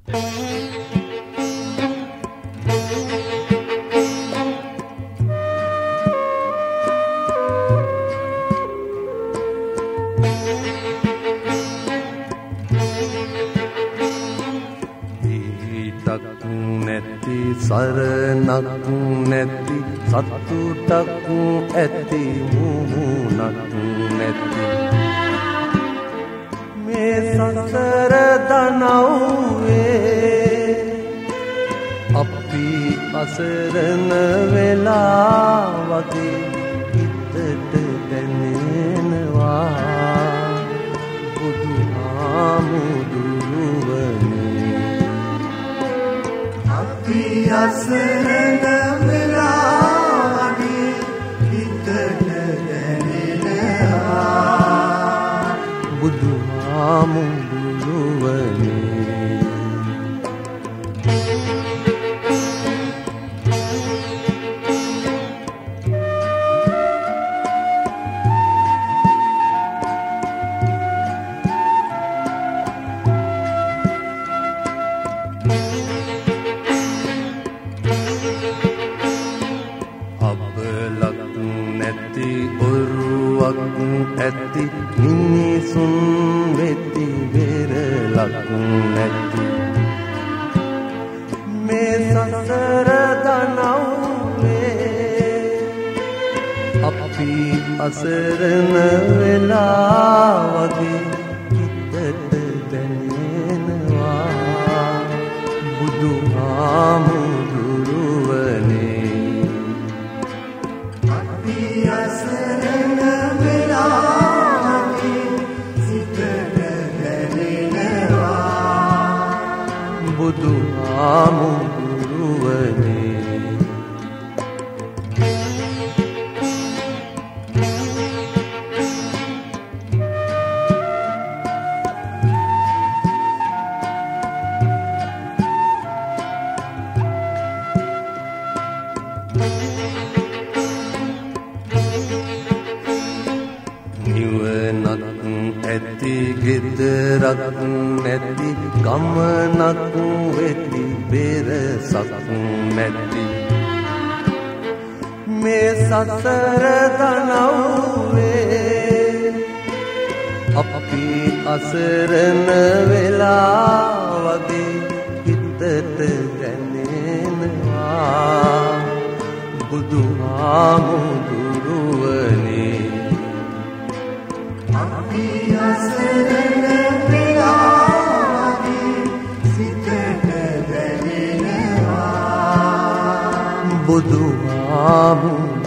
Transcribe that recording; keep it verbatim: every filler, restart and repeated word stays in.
සරණක් නැති සතුටක් ඇති මුහුණක් නැති මේ සසර දනව්වේ අපි අසරණ වෙලා වගේ හිතට දැනෙනවා බුදුහාමුදුරුවනේ අපි අසරණ වෙලා වගේ හිතට දැනෙනවා බුදුහාමුදුරුවනේ ඇති මිනිසුන් වෙති වෙරලක් නැති මේ සසර දනව්වේ අපි අසරණ වෙලා වගේ හිතට දැනෙනවා බුදුහාමුදුරුවනේ අපි අසරණ බුදුහාමුදුරුවනේ ඇති ගෙදරක් නැති ගමනක් වෙති බෙරසක් නැති මේ සසර දනව්වේ අපි අසරණ වෙලා වගේ හිතට දැනෙනවා බුදුහාමුදුරුවනේ අපි අසරණ වෙලා වගේ සිතට දැනෙනවා බුදුහාමුදුරුවනේ